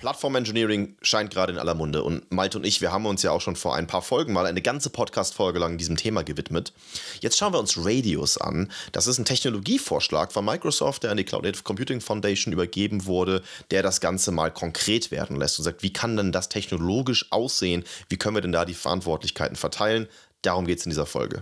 Plattform-Engineering scheint gerade in aller Munde und Malte und ich, wir haben uns ja auch schon vor ein paar Folgen mal eine ganze Podcast-Folge lang diesem Thema gewidmet. Jetzt schauen wir uns Radius an. Das ist ein Technologievorschlag von Microsoft, der an die Cloud Native Computing Foundation übergeben wurde, der das Ganze mal konkret werden lässt und sagt, wie kann denn das technologisch aussehen? Wie können wir denn da die Verantwortlichkeiten verteilen? Darum geht es in dieser Folge.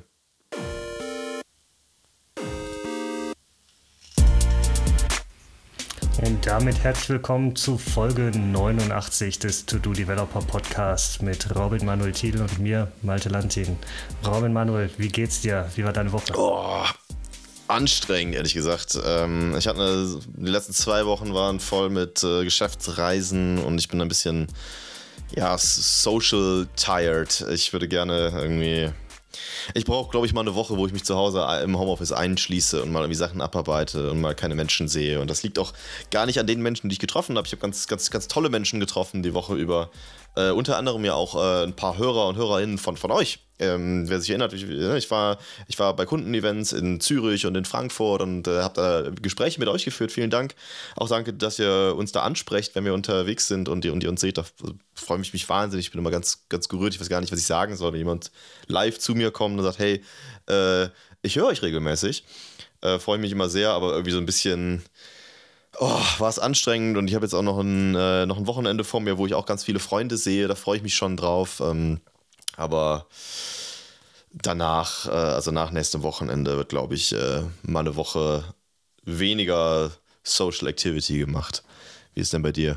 Und damit herzlich willkommen zu Folge 89 des To-Do Developer Podcasts mit Robin Manuel Thiel und mir, Malte Lantin. Robin Manuel, wie geht's dir? Wie war deine Woche? Anstrengend, ehrlich gesagt. Die letzten 2 Wochen waren voll mit Geschäftsreisen und ich bin ein bisschen, social tired. Ich würde gerne ich brauche, glaube ich, mal eine Woche, wo ich mich zu Hause im Homeoffice einschließe und mal irgendwie Sachen abarbeite und mal keine Menschen sehe. Und das liegt auch gar nicht an den Menschen, die ich getroffen habe. Ich habe ganz, ganz, ganz tolle Menschen getroffen die Woche über. Unter anderem ja auch ein paar Hörer und Hörerinnen von euch. Wer sich erinnert, ich war bei Kundenevents in Zürich und in Frankfurt und habe da Gespräche mit euch geführt. Vielen Dank. Auch danke, dass ihr uns da ansprecht, wenn wir unterwegs sind und ihr uns seht. Da freue ich mich wahnsinnig. Ich bin immer ganz, ganz gerührt. Ich weiß gar nicht, was ich sagen soll, wenn jemand live zu mir kommt und sagt, hey, ich höre euch regelmäßig. Freue mich immer sehr, aber irgendwie so ein bisschen... war es anstrengend und ich habe jetzt auch noch ein Wochenende vor mir, wo ich auch ganz viele Freunde sehe, da freue ich mich schon drauf, aber danach, nach nächstem Wochenende wird, glaube ich, mal eine Woche weniger Social Activity gemacht. Wie ist denn bei dir?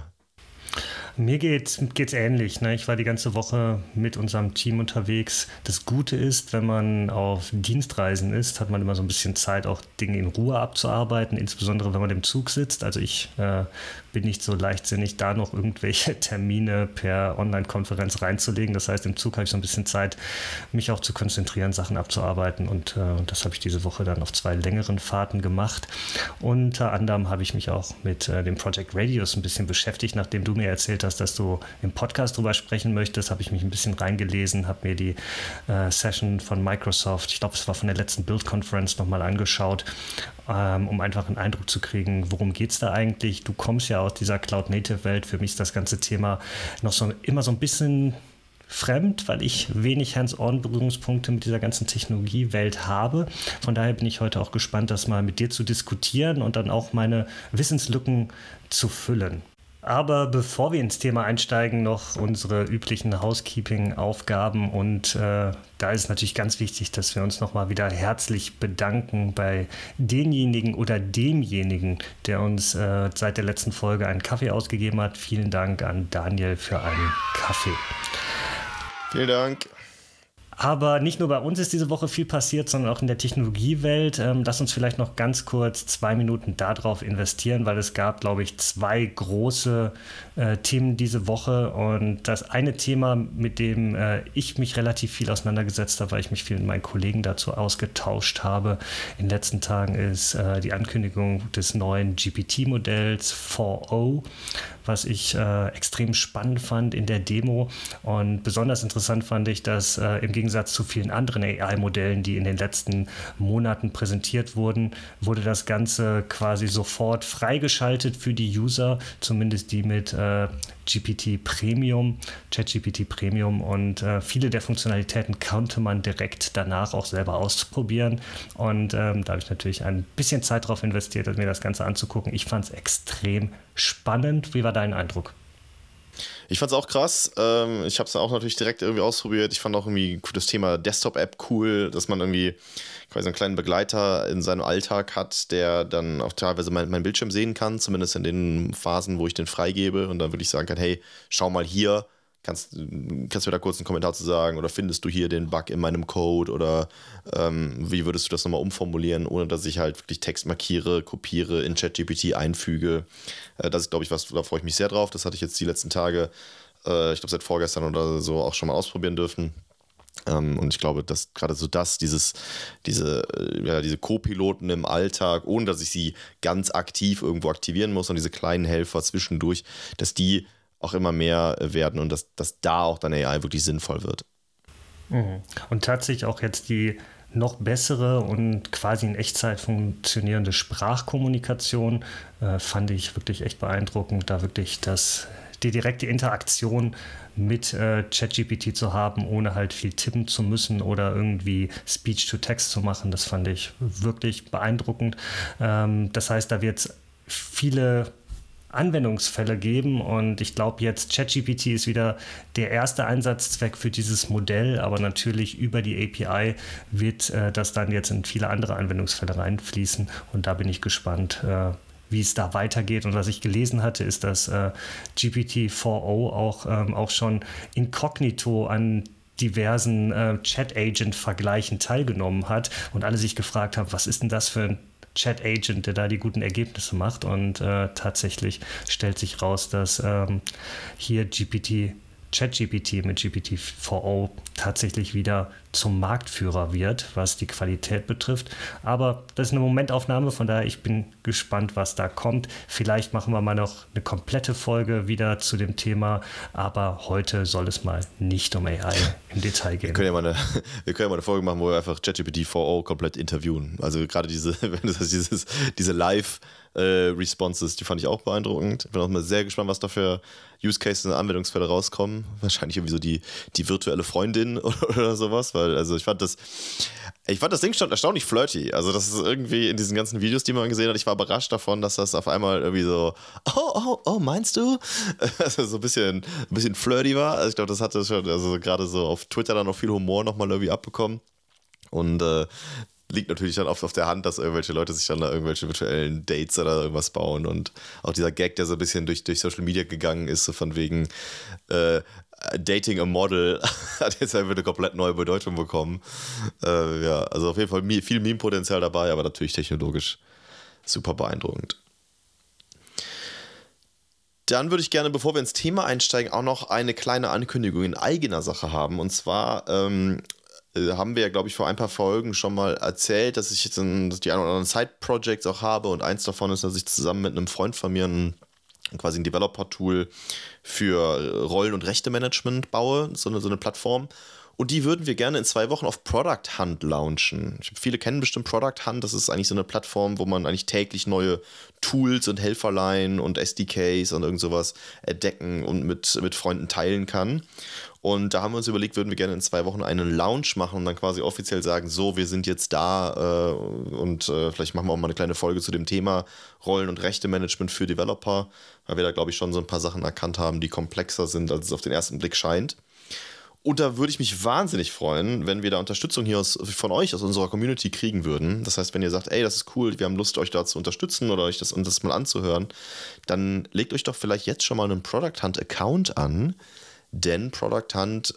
Mir geht's ähnlich. Ne? Ich war die ganze Woche mit unserem Team unterwegs. Das Gute ist, wenn man auf Dienstreisen ist, hat man immer so ein bisschen Zeit, auch Dinge in Ruhe abzuarbeiten, insbesondere wenn man im Zug sitzt. Also ich bin nicht so leichtsinnig, da noch irgendwelche Termine per Online-Konferenz reinzulegen. Das heißt, im Zug habe ich so ein bisschen Zeit, mich auch zu konzentrieren, Sachen abzuarbeiten. Und das habe ich diese Woche dann auf 2 längeren Fahrten gemacht. Unter anderem habe ich mich auch mit dem Project Radius ein bisschen beschäftigt, nachdem du mir erzählt hast, dass du im Podcast drüber sprechen möchtest, habe ich mich ein bisschen reingelesen, habe mir die Session von Microsoft, ich glaube, es war von der letzten Build-Conference, nochmal angeschaut, um einfach einen Eindruck zu kriegen, worum geht es da eigentlich? Du kommst ja aus dieser Cloud-Native-Welt. Für mich ist das ganze Thema noch immer so ein bisschen fremd, weil ich wenig Hands-on-Berührungspunkte mit dieser ganzen Technologiewelt habe. Von daher bin ich heute auch gespannt, das mal mit dir zu diskutieren und dann auch meine Wissenslücken zu füllen. Aber bevor wir ins Thema einsteigen, noch unsere üblichen Housekeeping-Aufgaben. Und da ist es natürlich ganz wichtig, dass wir uns nochmal wieder herzlich bedanken bei denjenigen oder demjenigen, der uns seit der letzten Folge einen Kaffee ausgegeben hat. Vielen Dank an Daniel für einen Kaffee. Vielen Dank. Aber nicht nur bei uns ist diese Woche viel passiert, sondern auch in der Technologiewelt. Lass uns vielleicht noch ganz kurz 2 Minuten darauf investieren, weil es gab, glaube ich, 2 große Themen diese Woche. Und das eine Thema, mit dem ich mich relativ viel auseinandergesetzt habe, weil ich mich viel mit meinen Kollegen dazu ausgetauscht habe in den letzten Tagen, ist die Ankündigung des neuen GPT-Modells 4o, was ich extrem spannend fand in der Demo. Und besonders interessant fand ich, dass im Gegensatz zu vielen anderen AI-Modellen, die in den letzten Monaten präsentiert wurden, wurde das Ganze quasi sofort freigeschaltet für die User, zumindest die mit ChatGPT Premium. Und viele der Funktionalitäten konnte man direkt danach auch selber ausprobieren. Und da habe ich natürlich ein bisschen Zeit darauf investiert, mir das Ganze anzugucken. Ich fand es extrem spannend. Wie war dein Eindruck? Ich fand es auch krass. Ich habe es auch natürlich direkt irgendwie ausprobiert. Ich fand auch irgendwie das Thema Desktop-App cool, dass man irgendwie quasi einen kleinen Begleiter in seinem Alltag hat, der dann auch teilweise meinen Bildschirm sehen kann, zumindest in den Phasen, wo ich den freigebe und dann wirklich sagen kann, hey, schau mal hier, kannst du mir da kurz einen Kommentar zu sagen oder findest du hier den Bug in meinem Code oder wie würdest du das nochmal umformulieren, ohne dass ich halt wirklich Text markiere, kopiere, in ChatGPT einfüge. Das ist, glaube ich, was, da freue ich mich sehr drauf. Das hatte ich jetzt die letzten Tage, ich glaube seit vorgestern oder so auch schon mal ausprobieren dürfen. Und ich glaube, dass gerade so diese Co-Piloten im Alltag, ohne dass ich sie ganz aktiv irgendwo aktivieren muss und diese kleinen Helfer zwischendurch, dass die auch immer mehr werden und dass da auch dann AI wirklich sinnvoll wird. Und tatsächlich auch jetzt die noch bessere und quasi in Echtzeit funktionierende Sprachkommunikation fand ich wirklich echt beeindruckend, da wirklich die direkte Interaktion mit ChatGPT zu haben, ohne halt viel tippen zu müssen oder irgendwie Speech-to-Text zu machen. Das fand ich wirklich beeindruckend. Das heißt, da wird es viele Anwendungsfälle geben und ich glaube jetzt ChatGPT ist wieder der erste Einsatzzweck für dieses Modell, aber natürlich über die API wird das dann jetzt in viele andere Anwendungsfälle reinfließen und da bin ich gespannt, wie es da weitergeht. Und was ich gelesen hatte, ist, dass GPT-4o auch schon inkognito an diversen Chat-Agent-Vergleichen teilgenommen hat und alle sich gefragt haben, was ist denn das für ein Chat-Agent, der da die guten Ergebnisse macht. Und tatsächlich stellt sich raus, dass hier ChatGPT mit GPT-4o tatsächlich wieder zum Marktführer wird, was die Qualität betrifft. Aber das ist eine Momentaufnahme, von daher ich bin gespannt, was da kommt. Vielleicht machen wir mal noch eine komplette Folge wieder zu dem Thema, aber heute soll es mal nicht um AI im Detail gehen. Wir können ja mal eine Folge machen, wo wir einfach ChatGPT-4o komplett interviewen. Also gerade diese Live- Responses, die fand ich auch beeindruckend. Ich bin auch mal sehr gespannt, was da für Use Cases und Anwendungsfälle rauskommen. Wahrscheinlich irgendwie so die virtuelle Freundin oder sowas, weil also ich fand das Ding schon erstaunlich flirty. Also das ist irgendwie in diesen ganzen Videos, die man gesehen hat, ich war überrascht davon, dass das auf einmal irgendwie so, oh, meinst du? Also so ein bisschen flirty war. Also ich glaube, das hatte schon, also gerade so auf Twitter dann noch viel Humor nochmal irgendwie abbekommen. Und liegt natürlich dann auf der Hand, dass irgendwelche Leute sich dann da irgendwelche virtuellen Dates oder irgendwas bauen und auch dieser Gag, der so ein bisschen durch Social Media gegangen ist, so von wegen Dating a Model, hat jetzt einfach eine komplett neue Bedeutung bekommen. Ja, also auf jeden Fall viel Meme-Potenzial dabei, aber natürlich technologisch super beeindruckend. Dann würde ich gerne, bevor wir ins Thema einsteigen, auch noch eine kleine Ankündigung in eigener Sache haben. Und zwar haben wir ja, glaube ich, vor ein paar Folgen schon mal erzählt, dass ich jetzt die ein oder anderen Side-Projects auch habe und eins davon ist, dass ich zusammen mit einem Freund von mir quasi ein Developer-Tool für Rollen- und Rechte-Management baue, so eine Plattform. Und die würden wir gerne in 2 Wochen auf Product Hunt launchen. Viele kennen bestimmt Product Hunt, das ist eigentlich so eine Plattform, wo man eigentlich täglich neue Tools und Helferlein und SDKs und irgend sowas entdecken und mit Freunden teilen kann. Und da haben wir uns überlegt, würden wir gerne in 2 Wochen einen Launch machen und dann quasi offiziell sagen, so, wir sind jetzt da und vielleicht machen wir auch mal eine kleine Folge zu dem Thema Rollen- und Rechte-Management für Developer, weil wir da, glaube ich, schon so ein paar Sachen erkannt haben, die komplexer sind, als es auf den ersten Blick scheint. Und da würde ich mich wahnsinnig freuen, wenn wir da Unterstützung hier von euch, aus unserer Community kriegen würden. Das heißt, wenn ihr sagt, ey, das ist cool, wir haben Lust, euch da zu unterstützen oder euch das mal anzuhören, dann legt euch doch vielleicht jetzt schon mal einen Product Hunt Account an, denn Product Hunt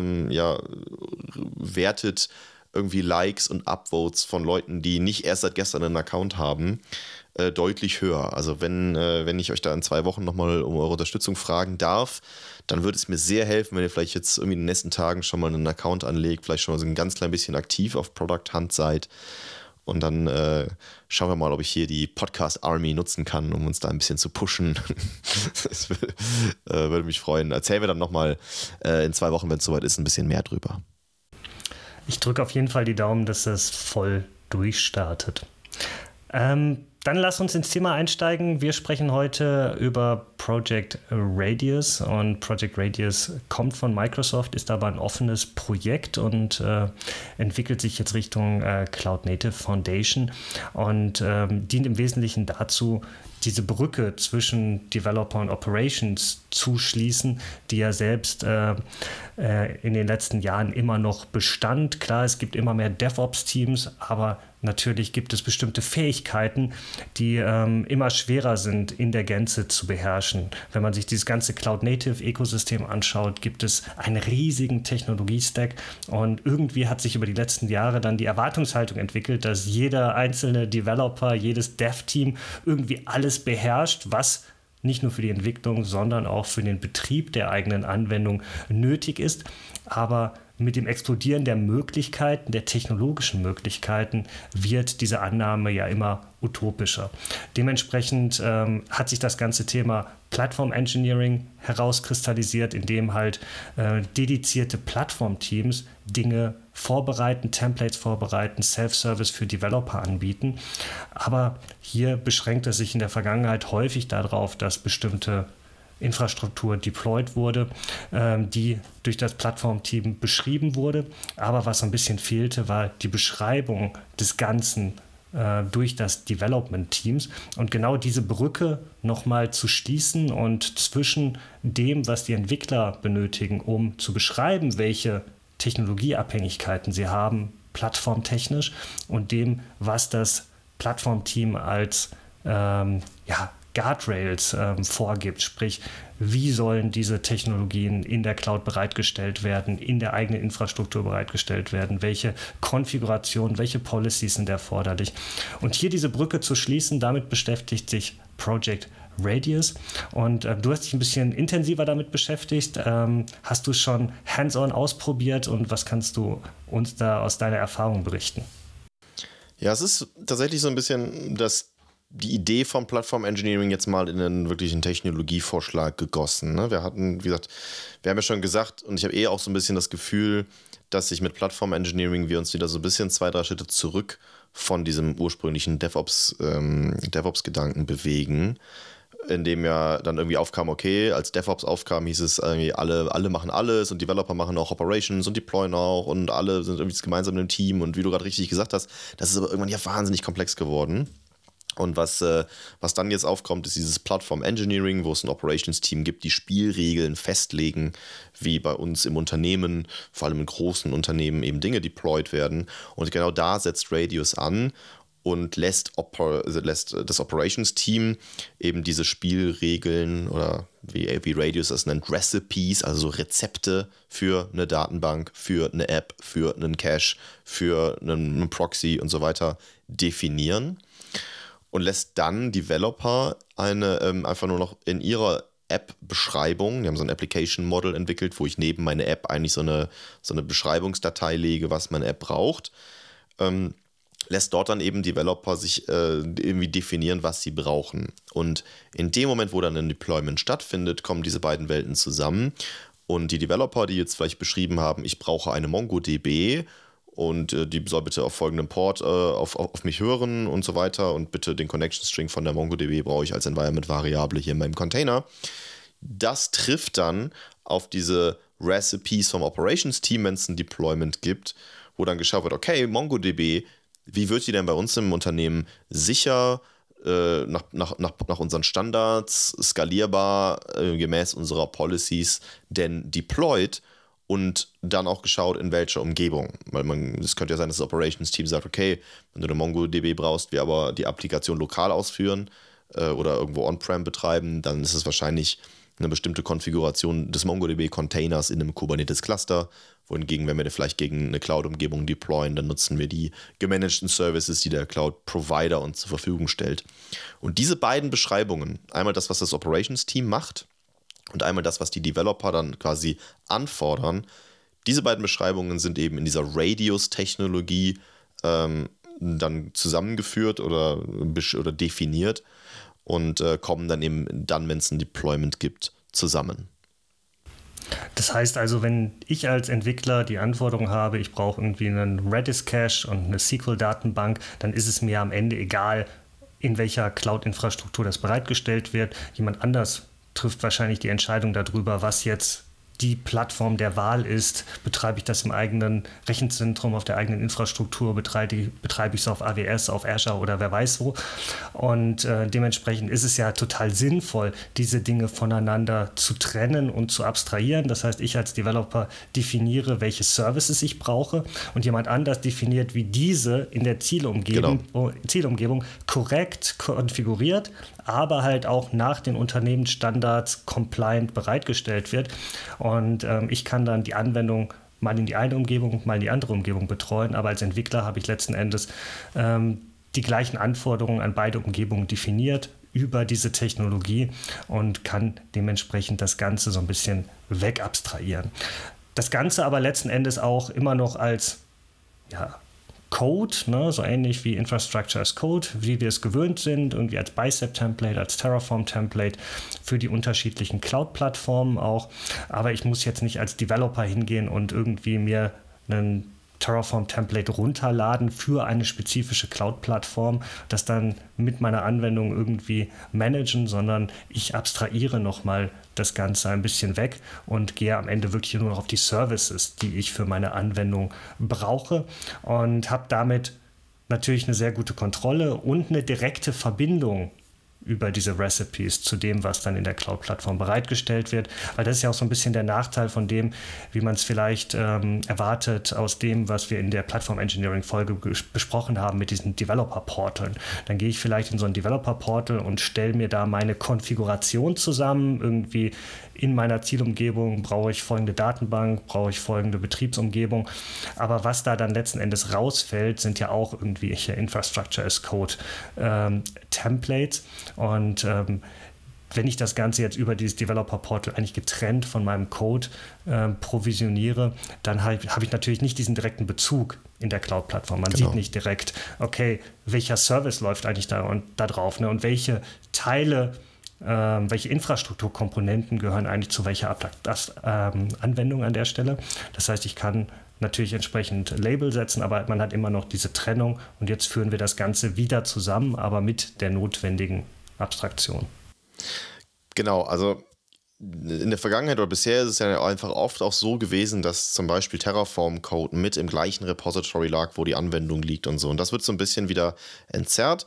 wertet irgendwie Likes und Upvotes von Leuten, die nicht erst seit gestern einen Account haben, deutlich höher. Also wenn ich euch da in 2 Wochen nochmal um eure Unterstützung fragen darf, dann würde es mir sehr helfen, wenn ihr vielleicht jetzt irgendwie in den nächsten Tagen schon mal einen Account anlegt, vielleicht schon mal so ein ganz klein bisschen aktiv auf Product Hunt seid. Und dann schauen wir mal, ob ich hier die Podcast Army nutzen kann, um uns da ein bisschen zu pushen. Das würde mich freuen. Erzählen wir dann nochmal in 2 Wochen, wenn es soweit ist, ein bisschen mehr drüber. Ich drücke auf jeden Fall die Daumen, dass das voll durchstartet. Dann lass uns ins Thema einsteigen. Wir sprechen heute über Project Radius und Project Radius kommt von Microsoft, ist aber ein offenes Projekt und entwickelt sich jetzt Richtung Cloud Native Foundation und dient im Wesentlichen dazu, diese Brücke zwischen Developer und Operations zu schließen, die ja selbst in den letzten Jahren immer noch bestand. Klar, es gibt immer mehr DevOps-Teams, aber natürlich gibt es bestimmte Fähigkeiten, die immer schwerer sind in der Gänze zu beherrschen. Wenn man sich dieses ganze Cloud-Native-Ökosystem anschaut, gibt es einen riesigen Technologie-Stack und irgendwie hat sich über die letzten Jahre dann die Erwartungshaltung entwickelt, dass jeder einzelne Developer, jedes Dev-Team irgendwie alles beherrscht, was nicht nur für die Entwicklung, sondern auch für den Betrieb der eigenen Anwendung nötig ist. Aber mit dem Explodieren der Möglichkeiten, der technologischen Möglichkeiten, wird diese Annahme ja immer utopischer. Dementsprechend hat sich das ganze Thema Platform Engineering herauskristallisiert, indem halt dedizierte Plattformteams Dinge vorbereiten, Templates vorbereiten, Self-Service für Developer anbieten. Aber hier beschränkt es sich in der Vergangenheit häufig darauf, dass bestimmte Infrastruktur deployed wurde, die durch das Plattformteam beschrieben wurde. Aber was so ein bisschen fehlte, war die Beschreibung des Ganzen durch das Development-Teams und genau diese Brücke nochmal zu schließen und zwischen dem, was die Entwickler benötigen, um zu beschreiben, welche Technologieabhängigkeiten sie haben, plattformtechnisch, und dem, was das Plattformteam als Guardrails vorgibt, sprich, wie sollen diese Technologien in der Cloud bereitgestellt werden, in der eigenen Infrastruktur bereitgestellt werden, welche Konfiguration, welche Policies sind erforderlich. Und hier diese Brücke zu schließen, damit beschäftigt sich Project Radius. Und du hast dich ein bisschen intensiver damit beschäftigt. Hast du schon hands-on ausprobiert und was kannst du uns da aus deiner Erfahrung berichten? Ja, es ist tatsächlich so ein bisschen die Idee vom Plattform Engineering jetzt mal in einen wirklichen Technologievorschlag gegossen. Ne? Wir haben ja schon gesagt, und ich habe auch so ein bisschen das Gefühl, dass sich mit Plattform Engineering wir uns wieder so ein bisschen 2-3 Schritte zurück von diesem ursprünglichen DevOps-Gedanken bewegen, in dem ja dann irgendwie aufkam, okay, als DevOps aufkam, hieß es irgendwie, alle machen alles und Developer machen auch Operations und deployen auch und alle sind irgendwie gemeinsam im Team, und wie du gerade richtig gesagt hast, das ist aber irgendwann ja wahnsinnig komplex geworden. Und was dann jetzt aufkommt, ist dieses Plattform Engineering, wo es ein Operations-Team gibt, die Spielregeln festlegen, wie bei uns im Unternehmen, vor allem in großen Unternehmen, eben Dinge deployed werden. Und genau da setzt Radius an und lässt das Operations-Team eben diese Spielregeln oder wie Radius das nennt, Recipes, also so Rezepte für eine Datenbank, für eine App, für einen Cache, für einen Proxy und so weiter definieren. Und lässt dann Developer einfach nur noch in ihrer App-Beschreibung, die haben so ein Application-Model entwickelt, wo ich neben meine App eigentlich so eine Beschreibungsdatei lege, was meine App braucht, lässt dort dann eben Developer sich irgendwie definieren, was sie brauchen. Und in dem Moment, wo dann ein Deployment stattfindet, kommen diese beiden Welten zusammen. Und die Developer, die jetzt vielleicht beschrieben haben, ich brauche eine MongoDB, und die soll bitte auf folgendem Port auf mich hören und so weiter, und bitte den Connection String von der MongoDB brauche ich als Environment-Variable hier in meinem Container. Das trifft dann auf diese Recipes vom Operations-Team, wenn es ein Deployment gibt, wo dann geschaut wird, okay, MongoDB, wie wird die denn bei uns im Unternehmen sicher, nach unseren Standards, skalierbar, gemäß unserer Policies denn deployed? Und dann auch geschaut, in welcher Umgebung. Weil es könnte ja sein, dass das Operations-Team sagt, okay, wenn du eine MongoDB brauchst, wir aber die Applikation lokal ausführen oder irgendwo on-prem betreiben, dann ist es wahrscheinlich eine bestimmte Konfiguration des MongoDB-Containers in einem Kubernetes-Cluster. Wohingegen, wenn wir vielleicht gegen eine Cloud-Umgebung deployen, dann nutzen wir die gemanagten Services, die der Cloud-Provider uns zur Verfügung stellt. Und diese beiden Beschreibungen, einmal das, was das Operations-Team macht, und einmal das, was die Developer dann quasi anfordern. Diese beiden Beschreibungen sind eben in dieser Radius-Technologie dann zusammengeführt oder definiert und kommen dann eben wenn es ein Deployment gibt, zusammen. Das heißt also, wenn ich als Entwickler die Anforderung habe, ich brauche irgendwie einen Redis-Cache und eine SQL-Datenbank, dann ist es mir am Ende egal, in welcher Cloud-Infrastruktur das bereitgestellt wird. Jemand anders trifft wahrscheinlich die Entscheidung darüber, was jetzt die Plattform der Wahl ist. Betreibe ich das im eigenen Rechenzentrum, auf der eigenen Infrastruktur, betreibe ich es auf AWS, auf Azure oder wer weiß wo. Und dementsprechend ist es ja total sinnvoll, diese Dinge voneinander zu trennen und zu abstrahieren. Das heißt, ich als Developer definiere, welche Services ich brauche, und jemand anders definiert, wie diese in der Zielumgebung korrekt konfiguriert, aber halt auch nach den Unternehmensstandards compliant bereitgestellt wird. Und ich kann dann die Anwendung mal in die eine Umgebung, mal in die andere Umgebung betreuen. Aber als Entwickler habe ich letzten Endes die gleichen Anforderungen an beide Umgebungen definiert über diese Technologie und kann dementsprechend das Ganze so ein bisschen wegabstrahieren. Das Ganze aber letzten Endes auch immer noch als Code, ne, so ähnlich wie Infrastructure as Code, wie wir es gewöhnt sind, irgendwie als Bicep-Template, als Terraform-Template für die unterschiedlichen Cloud-Plattformen auch. Aber ich muss jetzt nicht als Developer hingehen und irgendwie mir einen Terraform-Template runterladen für eine spezifische Cloud-Plattform, das dann mit meiner Anwendung irgendwie managen, sondern ich abstrahiere nochmal das Ganze ein bisschen weg und gehe am Ende wirklich nur noch auf die Services, die ich für meine Anwendung brauche und habe damit natürlich eine sehr gute Kontrolle und eine direkte Verbindung über diese Recipes zu dem, was dann in der Cloud-Plattform bereitgestellt wird. Weil das ist ja auch so ein bisschen der Nachteil von dem, wie man es vielleicht erwartet aus dem, was wir in der Plattform-Engineering-Folge besprochen haben mit diesen Developer-Portalen. Dann gehe ich vielleicht in so ein Developer-Portal und stelle mir da meine Konfiguration zusammen. Irgendwie in meiner Zielumgebung brauche ich folgende Datenbank, brauche ich folgende Betriebsumgebung. Aber was da dann letzten Endes rausfällt, sind ja auch irgendwelche Infrastructure as Code Templates. Und wenn ich das Ganze jetzt über dieses Developer-Portal eigentlich getrennt von meinem Code provisioniere, dann habe ich natürlich nicht diesen direkten Bezug in der Cloud-Plattform. Man sieht nicht direkt, okay, welcher Service läuft eigentlich da drauf, ne? Und welche Teile, welche Infrastrukturkomponenten gehören eigentlich zu welcher Anwendung an der Stelle. Das heißt, ich kann natürlich entsprechend Label setzen, aber man hat immer noch diese Trennung und jetzt führen wir das Ganze wieder zusammen, aber mit der notwendigen Abstraktion. Genau, also in der Vergangenheit oder bisher ist es ja einfach oft auch so gewesen, dass zum Beispiel Terraform-Code mit im gleichen Repository lag, wo die Anwendung liegt und so. Und das wird so ein bisschen wieder entzerrt.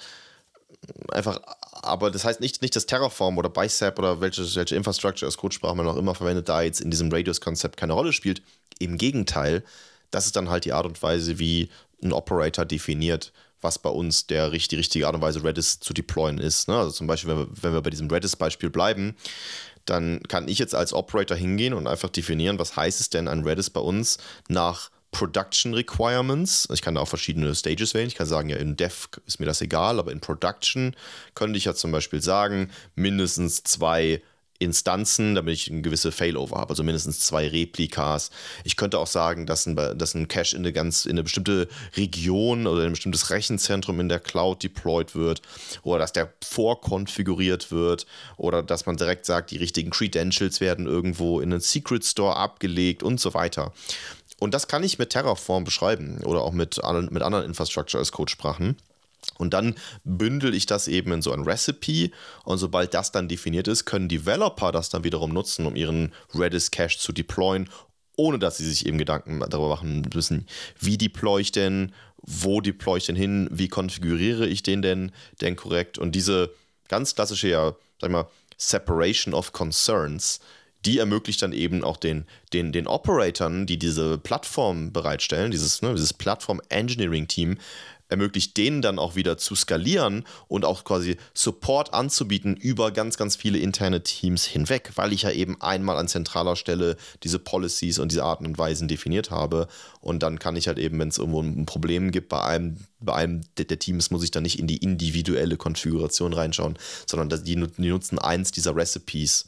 Einfach, aber das heißt nicht, dass Terraform oder Bicep oder welche Infrastructure als Codesprache man auch immer verwendet, da jetzt in diesem Radius-Konzept keine Rolle spielt. Im Gegenteil, das ist dann halt die Art und Weise, wie ein Operator definiert, was bei uns die richtige Art und Weise Redis zu deployen ist. Ne? Also zum Beispiel, wenn wir bei diesem Redis-Beispiel bleiben, dann kann ich jetzt als Operator hingehen und einfach definieren, was heißt es denn an Redis bei uns nach Production Requirements. Ich kann da auch verschiedene Stages wählen. Ich kann sagen, ja, in Dev ist mir das egal, aber in Production könnte ich ja zum Beispiel sagen, mindestens 2 Instanzen, damit ich eine gewisse Failover habe, also mindestens 2 Replikas. Ich könnte auch sagen, dass ein Cache in eine bestimmte Region oder in ein bestimmtes Rechenzentrum in der Cloud deployed wird oder dass der vorkonfiguriert wird oder dass man direkt sagt, die richtigen Credentials werden irgendwo in einen Secret Store abgelegt und so weiter. Und das kann ich mit Terraform beschreiben oder auch mit anderen Infrastructure as Code-Sprachen. Und dann bündel ich das eben in so ein Recipe und sobald das dann definiert ist, können Developer das dann wiederum nutzen, um ihren Redis-Cache zu deployen, ohne dass sie sich eben Gedanken darüber machen müssen, wie deploy ich denn, wo deploy ich denn hin, wie konfiguriere ich den denn korrekt. Und diese ganz klassische, ja, sag ich mal, Separation of Concerns, die ermöglicht dann eben auch den Operatoren, die diese Plattform bereitstellen, dieses Plattform-Engineering-Team, ermöglicht denen dann auch wieder zu skalieren und auch quasi Support anzubieten über ganz, ganz viele interne Teams hinweg, weil ich ja eben einmal an zentraler Stelle diese Policies und diese Arten und Weisen definiert habe. Und dann kann ich halt eben, wenn es irgendwo ein Problem gibt bei einem der Teams, muss ich dann nicht in die individuelle Konfiguration reinschauen, sondern die nutzen eins dieser Recipes.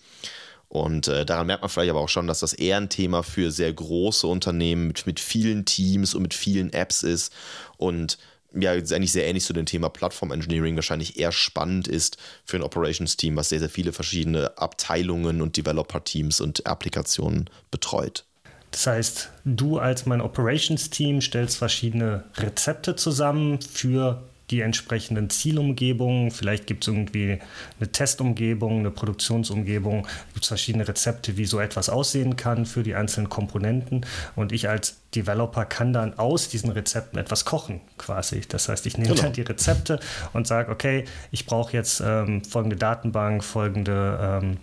Und daran merkt man vielleicht aber auch schon, dass das eher ein Thema für sehr große Unternehmen mit vielen Teams und mit vielen Apps ist und ja, ist eigentlich sehr ähnlich zu dem Thema Plattform Engineering wahrscheinlich eher spannend ist für ein Operations-Team, was sehr, sehr viele verschiedene Abteilungen und Developer-Teams und Applikationen betreut. Das heißt, du als mein Operations-Team stellst verschiedene Rezepte zusammen für die entsprechenden Zielumgebungen. Vielleicht gibt es irgendwie eine Testumgebung, eine Produktionsumgebung. Es gibt verschiedene Rezepte, wie so etwas aussehen kann für die einzelnen Komponenten. Und ich als Developer kann dann aus diesen Rezepten etwas kochen, quasi. Das heißt, ich nehme dann die Rezepte und sage, okay, ich brauche jetzt folgende Datenbank, folgende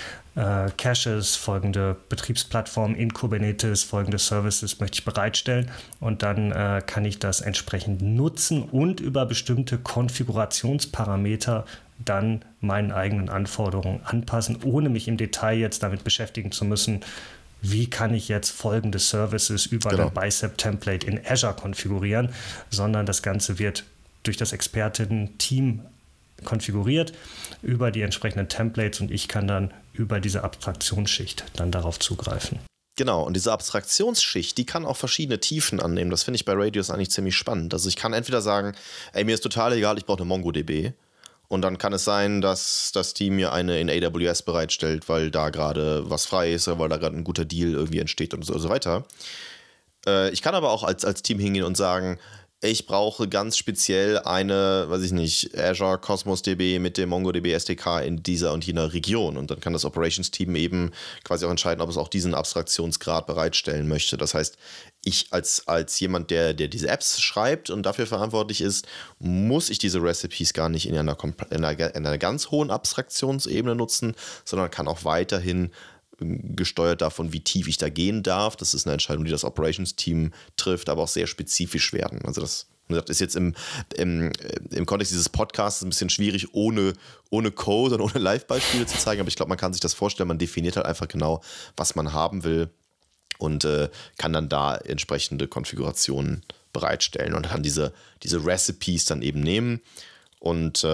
Caches, folgende Betriebsplattform in Kubernetes, folgende Services möchte ich bereitstellen und dann kann ich das entsprechend nutzen und über bestimmte Konfigurationsparameter dann meinen eigenen Anforderungen anpassen, ohne mich im Detail jetzt damit beschäftigen zu müssen, wie kann ich jetzt folgende Services über ein Bicep-Template in Azure konfigurieren, sondern das Ganze wird durch das Experten-Team konfiguriert über die entsprechenden Templates und ich kann dann über diese Abstraktionsschicht dann darauf zugreifen. Genau, und diese Abstraktionsschicht, die kann auch verschiedene Tiefen annehmen. Das finde ich bei Radius eigentlich ziemlich spannend. Also ich kann entweder sagen, ey, mir ist total egal, ich brauche eine MongoDB. Und dann kann es sein, dass das Team mir eine in AWS bereitstellt, weil da gerade was frei ist, weil da gerade ein guter Deal irgendwie entsteht und so weiter. Ich kann aber auch als Team hingehen und sagen, ich brauche ganz speziell eine, weiß ich nicht, Azure Cosmos DB mit dem MongoDB SDK in dieser und jener Region. Und dann kann das Operations-Team eben quasi auch entscheiden, ob es auch diesen Abstraktionsgrad bereitstellen möchte. Das heißt, ich als jemand, der diese Apps schreibt und dafür verantwortlich ist, muss ich diese Recipes gar nicht in einer ganz hohen Abstraktionsebene nutzen, sondern kann auch weiterhin gesteuert davon, wie tief ich da gehen darf. Das ist eine Entscheidung, die das Operations-Team trifft, aber auch sehr spezifisch werden. Also das ist jetzt im Kontext dieses Podcasts ein bisschen schwierig, ohne Code und ohne Live-Beispiele zu zeigen, aber ich glaube, man kann sich das vorstellen, man definiert halt einfach genau, was man haben will und kann dann da entsprechende Konfigurationen bereitstellen und kann diese Recipes dann eben nehmen und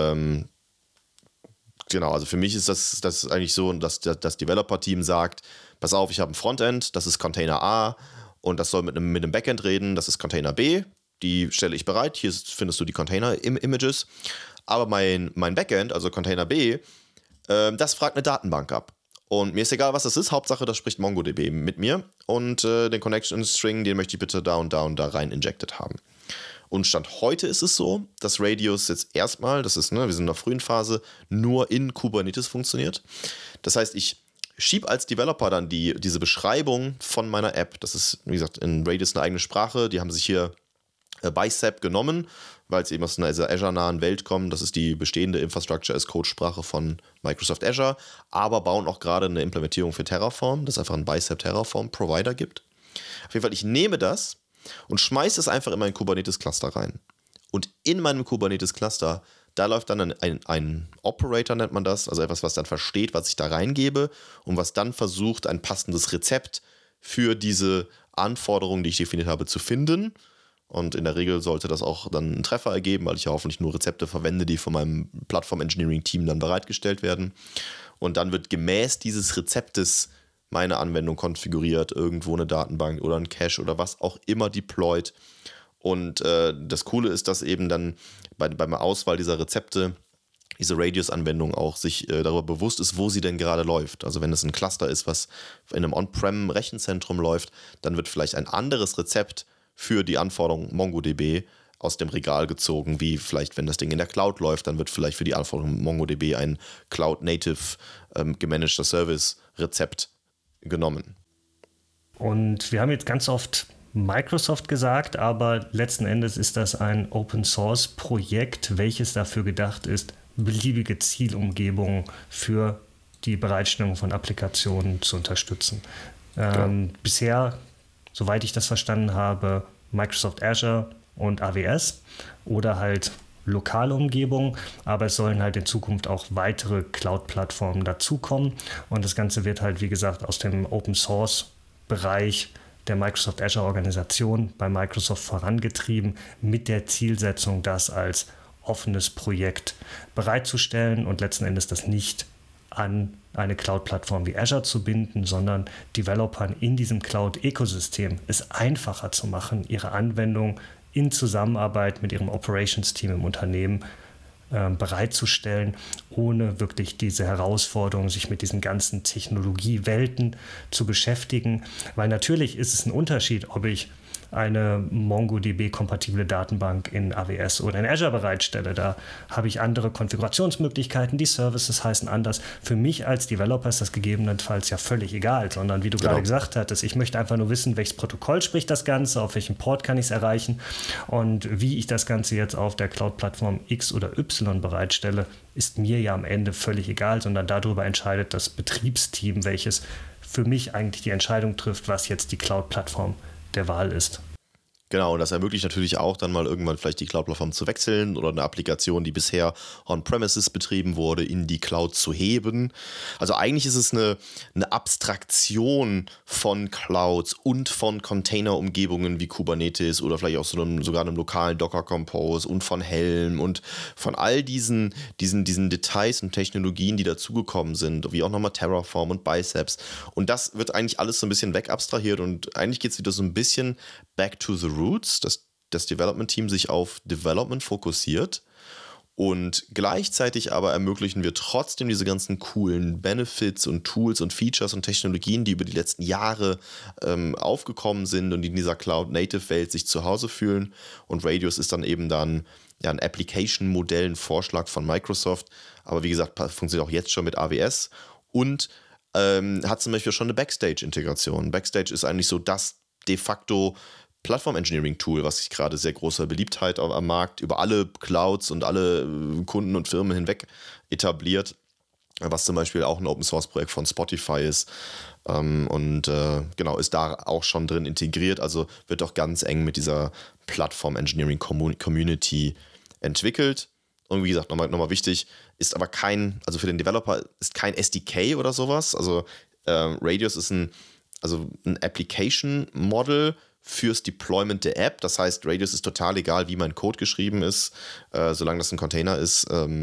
genau, also für mich ist das eigentlich so, dass das Developer-Team sagt, pass auf, ich habe ein Frontend, das ist Container A und das soll mit einem Backend reden, das ist Container B, die stelle ich bereit, hier findest du die Container-Images, aber mein Backend, also Container B, das fragt eine Datenbank ab. Und mir ist egal, was das ist, Hauptsache, das spricht MongoDB mit mir und den Connection-String, den möchte ich bitte da und da und da rein injected haben. Und Stand heute ist es so, dass Radius jetzt erstmal, wir sind in der frühen Phase, nur in Kubernetes funktioniert. Das heißt, ich schiebe als Developer dann diese Beschreibung von meiner App. Das ist, wie gesagt, in Radius eine eigene Sprache. Die haben sich hier Bicep genommen, weil es eben aus einer Azure-nahen Welt kommt. Das ist die bestehende Infrastructure-as-Code-Sprache von Microsoft Azure, aber bauen auch gerade eine Implementierung für Terraform, das einfach einen Bicep Terraform-Provider gibt. Auf jeden Fall, ich nehme das und schmeiße es einfach in mein Kubernetes-Cluster rein. Und in meinem Kubernetes-Cluster, da läuft dann ein Operator, nennt man das, also etwas, was dann versteht, was ich da reingebe und was dann versucht, ein passendes Rezept für diese Anforderungen, die ich definiert habe, zu finden. Und in der Regel sollte das auch dann einen Treffer ergeben, weil ich ja hoffentlich nur Rezepte verwende, die von meinem Plattform-Engineering-Team dann bereitgestellt werden. Und dann wird gemäß dieses Rezeptes meine Anwendung konfiguriert, irgendwo eine Datenbank oder ein Cache oder was auch immer deployed. Und das Coole ist, dass eben dann beim Auswahl dieser Rezepte diese Radius-Anwendung auch sich darüber bewusst ist, wo sie denn gerade läuft. Also wenn es ein Cluster ist, was in einem On-Prem-Rechenzentrum läuft, dann wird vielleicht ein anderes Rezept für die Anforderung MongoDB aus dem Regal gezogen, wie vielleicht, wenn das Ding in der Cloud läuft, dann wird vielleicht für die Anforderung MongoDB ein Cloud-Native gemanagter Service-Rezept genommen. Und wir haben jetzt ganz oft Microsoft gesagt, aber letzten Endes ist das ein Open-Source-Projekt, welches dafür gedacht ist, beliebige Zielumgebungen für die Bereitstellung von Applikationen zu unterstützen. Bisher, soweit ich das verstanden habe, Microsoft Azure und AWS oder halt lokale Umgebungen, aber es sollen halt in Zukunft auch weitere Cloud-Plattformen dazukommen und das Ganze wird halt, wie gesagt, aus dem Open-Source-Bereich der Microsoft Azure-Organisation bei Microsoft vorangetrieben mit der Zielsetzung, das als offenes Projekt bereitzustellen und letzten Endes das nicht an eine Cloud-Plattform wie Azure zu binden, sondern Developern in diesem Cloud-Ökosystem es einfacher zu machen, ihre Anwendung in Zusammenarbeit mit ihrem Operations-Team im Unternehmen bereitzustellen, ohne wirklich diese Herausforderung, sich mit diesen ganzen Technologiewelten zu beschäftigen. Weil natürlich ist es ein Unterschied, ob ich eine MongoDB-kompatible Datenbank in AWS oder in Azure bereitstelle. Da habe ich andere Konfigurationsmöglichkeiten, die Services heißen anders. Für mich als Developer ist das gegebenenfalls ja völlig egal, sondern wie du gerade gesagt hattest, ich möchte einfach nur wissen, welches Protokoll spricht das Ganze, auf welchem Port kann ich es erreichen und wie ich das Ganze jetzt auf der Cloud-Plattform X oder Y bereitstelle, ist mir ja am Ende völlig egal, sondern darüber entscheidet das Betriebsteam, welches für mich eigentlich die Entscheidung trifft, was jetzt die Cloud-Plattform der Wahl ist. Genau, und das ermöglicht natürlich auch dann mal irgendwann vielleicht die Cloud-Plattform zu wechseln oder eine Applikation, die bisher on-premises betrieben wurde, in die Cloud zu heben. Also eigentlich ist es eine Abstraktion von Clouds und von Container-Umgebungen wie Kubernetes oder vielleicht auch sogar einem lokalen Docker Compose und von Helm und von all diesen Details und Technologien, die dazugekommen sind, wie auch nochmal Terraform und Biceps. Und das wird eigentlich alles so ein bisschen wegabstrahiert und eigentlich geht es wieder so ein bisschen back to the roots, dass das Development-Team sich auf Development fokussiert Und gleichzeitig aber ermöglichen wir trotzdem diese ganzen coolen Benefits und Tools und Features und Technologien, die über die letzten Jahre aufgekommen sind und die in dieser Cloud-Native-Welt sich zu Hause fühlen. Und Radius ist dann eben ein Application-Modell, ein Vorschlag von Microsoft. Aber wie gesagt, funktioniert auch jetzt schon mit AWS und hat zum Beispiel schon eine Backstage-Integration. Backstage ist eigentlich so das de facto Plattform-Engineering-Tool, was sich gerade sehr großer Beliebtheit am Markt über alle Clouds und alle Kunden und Firmen hinweg etabliert, was zum Beispiel auch ein Open-Source-Projekt von Spotify ist ist da auch schon drin integriert, also wird auch ganz eng mit dieser Plattform-Engineering-Community entwickelt. Und wie gesagt, nochmal wichtig, ist aber also für den Developer ist kein SDK oder sowas, also Radius ist ein Application-Model fürs Deployment der App. Das heißt, Radius ist total egal, wie mein Code geschrieben ist. Solange das ein Container ist,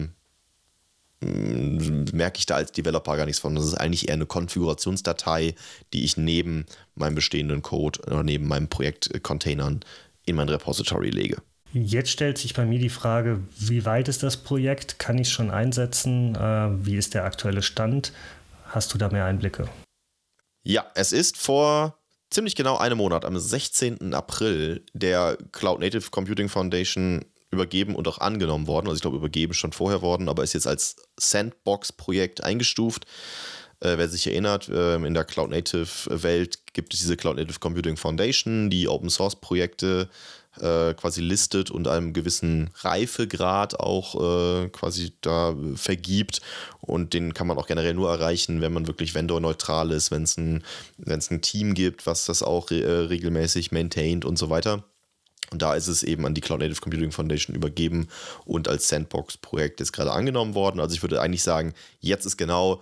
merke ich da als Developer gar nichts von. Das ist eigentlich eher eine Konfigurationsdatei, die ich neben meinem bestehenden Code oder neben meinem Projekt-Containern in mein Repository lege. Jetzt stellt sich bei mir die Frage, wie weit ist das Projekt? Kann ich es schon einsetzen? Wie ist der aktuelle Stand? Hast du da mehr Einblicke? Ja, es ist vor ziemlich genau einem Monat, am 16. April, der Cloud Native Computing Foundation übergeben und auch angenommen worden. Also ich glaube, übergeben schon vorher worden, aber ist jetzt als Sandbox-Projekt eingestuft. Wer sich erinnert, in der Cloud Native Welt gibt es diese Cloud Native Computing Foundation, die Open Source Projekte quasi listet und einem gewissen Reifegrad auch quasi da vergibt, und den kann man auch generell nur erreichen, wenn man wirklich vendorneutral ist, wenn es ein Team gibt, was das auch regelmäßig maintaint und so weiter. Und da ist es eben an die Cloud Native Computing Foundation übergeben und als Sandbox-Projekt jetzt gerade angenommen worden. Also ich würde eigentlich sagen, jetzt ist genau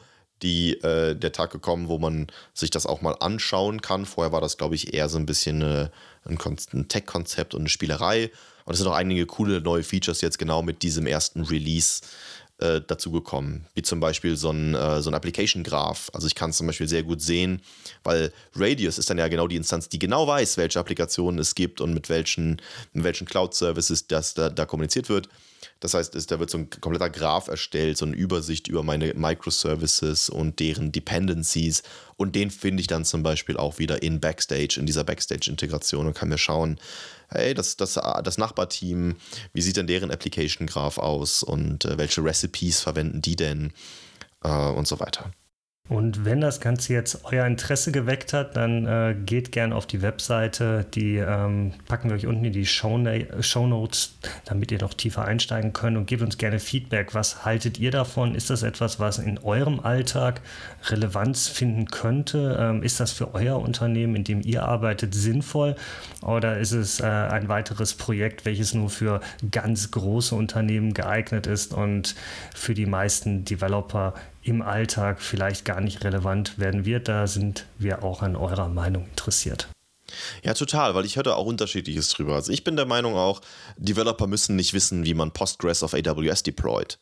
der Tag gekommen, wo man sich das auch mal anschauen kann. Vorher war das, glaube ich, eher so ein bisschen ein Tech-Konzept und eine Spielerei. Und es sind auch einige coole neue Features jetzt genau mit diesem ersten Release dazu gekommen. Wie zum Beispiel so ein Application-Graph. Also ich kann es zum Beispiel sehr gut sehen, weil Radius ist dann ja genau die Instanz, die genau weiß, welche Applikationen es gibt und mit welchen Cloud-Services das da kommuniziert wird. Das heißt, da wird so ein kompletter Graph erstellt, so eine Übersicht über meine Microservices und deren Dependencies. Und den finde ich dann zum Beispiel auch wieder in dieser Backstage-Integration, und kann mir schauen, hey, das Nachbarteam, wie sieht denn deren Application Graph aus und welche Recipes verwenden die denn und so weiter. Und wenn das Ganze jetzt euer Interesse geweckt hat, dann geht gern auf die Webseite. Die packen wir euch unten in die Shownotes, damit ihr noch tiefer einsteigen könnt, und gebt uns gerne Feedback. Was haltet ihr davon? Ist das etwas, was in eurem Alltag Relevanz finden könnte? Ist das für euer Unternehmen, in dem ihr arbeitet, sinnvoll? Oder ist es ein weiteres Projekt, welches nur für ganz große Unternehmen geeignet ist und für die meisten Developer im Alltag vielleicht gar nicht relevant werden wird? Da sind wir auch an eurer Meinung interessiert. Ja, total, weil ich hörte auch Unterschiedliches drüber. Also ich bin der Meinung auch, Developer müssen nicht wissen, wie man Postgres auf AWS deployt.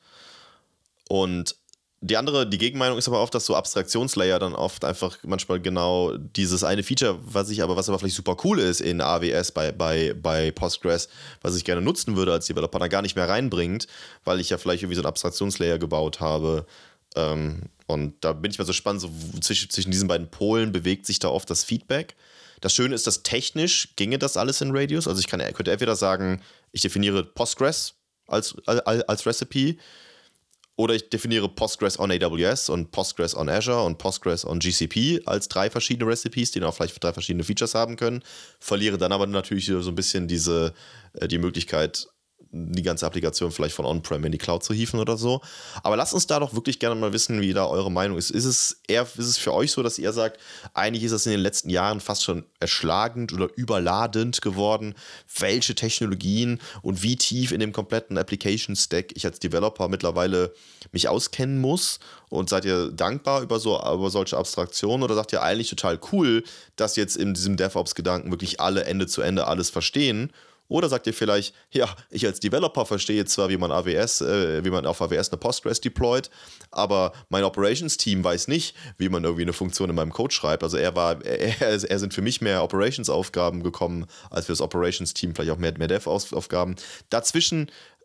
Und die Gegenmeinung ist aber oft, dass so Abstraktionslayer dann oft einfach manchmal genau dieses eine Feature, was aber vielleicht super cool ist in AWS bei Postgres, was ich gerne nutzen würde als Developer, dann gar nicht mehr reinbringt, weil ich ja vielleicht irgendwie so einen Abstraktionslayer gebaut habe. Und da bin ich mal so spannend, so zwischen diesen beiden Polen bewegt sich da oft das Feedback. Das Schöne ist, dass technisch ginge das alles in Radius. Also ich könnte entweder sagen, ich definiere Postgres als Recipe, oder ich definiere Postgres on AWS und Postgres on Azure und Postgres on GCP als 3 verschiedene Recipes, die dann auch vielleicht 3 verschiedene Features haben können. Verliere dann aber natürlich so ein bisschen die Möglichkeit, die ganze Applikation vielleicht von On-Prem in die Cloud zu hieven oder so. Aber lasst uns da doch wirklich gerne mal wissen, wie da eure Meinung ist. Ist es für euch so, dass ihr sagt, eigentlich ist das in den letzten Jahren fast schon erschlagend oder überladend geworden, welche Technologien und wie tief in dem kompletten Application-Stack ich als Developer mittlerweile mich auskennen muss? Und seid ihr dankbar über solche Abstraktionen, oder sagt ihr eigentlich total cool, dass jetzt in diesem DevOps-Gedanken wirklich alle Ende zu Ende alles verstehen? Oder sagt ihr vielleicht, ja, ich als Developer verstehe zwar, wie man auf AWS eine Postgres deployt, aber mein Operations-Team weiß nicht, wie man irgendwie eine Funktion in meinem Code schreibt. Also er sind für mich mehr Operations-Aufgaben gekommen, als für das Operations-Team vielleicht auch mehr Dev-Aufgaben. Dazwischen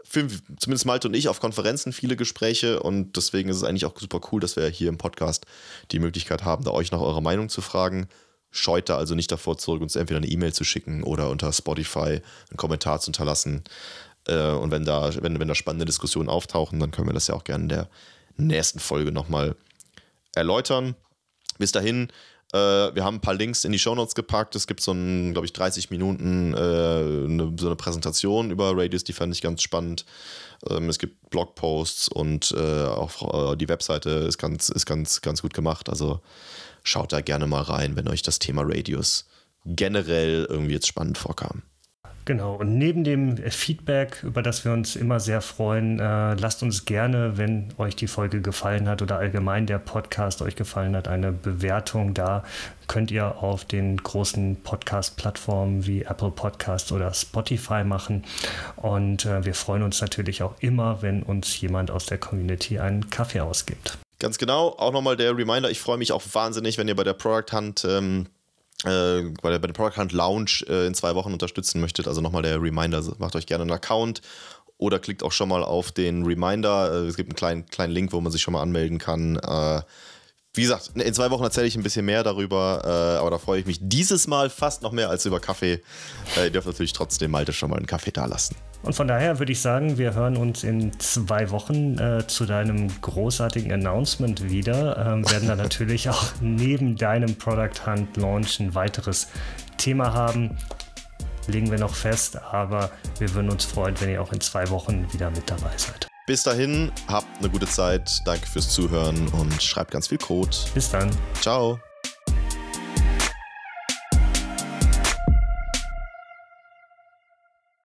zumindest Malte und ich, auf Konferenzen viele Gespräche und deswegen ist es eigentlich auch super cool, dass wir hier im Podcast die Möglichkeit haben, da euch nach eurer Meinung zu fragen. Scheut da also nicht davor zurück, uns entweder eine E-Mail zu schicken oder unter Spotify einen Kommentar zu hinterlassen. Und wenn da spannende Diskussionen auftauchen, dann können wir das ja auch gerne in der nächsten Folge nochmal erläutern. Bis dahin, wir haben ein paar Links in die Shownotes gepackt. Es gibt so ein, glaube ich, 30 Minuten so eine Präsentation über Radius, die fand ich ganz spannend. Es gibt Blogposts und auch die Webseite ist ganz gut gemacht. Also schaut da gerne mal rein, wenn euch das Thema Radius generell irgendwie jetzt spannend vorkam. Genau, und neben dem Feedback, über das wir uns immer sehr freuen, lasst uns gerne, wenn euch die Folge gefallen hat oder allgemein der Podcast euch gefallen hat, eine Bewertung da. Könnt ihr auf den großen Podcast-Plattformen wie Apple Podcasts oder Spotify machen. Und wir freuen uns natürlich auch immer, wenn uns jemand aus der Community einen Kaffee ausgibt. Ganz genau, auch nochmal der Reminder, ich freue mich auch wahnsinnig, wenn ihr bei der Product Hunt bei der Product Hunt Lounge in 2 Wochen unterstützen möchtet. Also nochmal der Reminder, macht euch gerne einen Account oder klickt auch schon mal auf den Reminder. Es gibt einen kleinen Link, wo man sich schon mal anmelden kann. Wie gesagt, in 2 Wochen erzähle ich ein bisschen mehr darüber, aber da freue ich mich dieses Mal fast noch mehr als über Kaffee. Ihr dürft natürlich trotzdem Malte schon mal einen Kaffee da lassen. Und von daher würde ich sagen, wir hören uns in 2 Wochen zu deinem großartigen Announcement wieder. Werden dann natürlich auch neben deinem Product Hunt Launch ein weiteres Thema haben. Legen wir noch fest, aber wir würden uns freuen, wenn ihr auch in 2 Wochen wieder mit dabei seid. Bis dahin, habt eine gute Zeit. Danke fürs Zuhören und schreibt ganz viel Code. Bis dann. Ciao.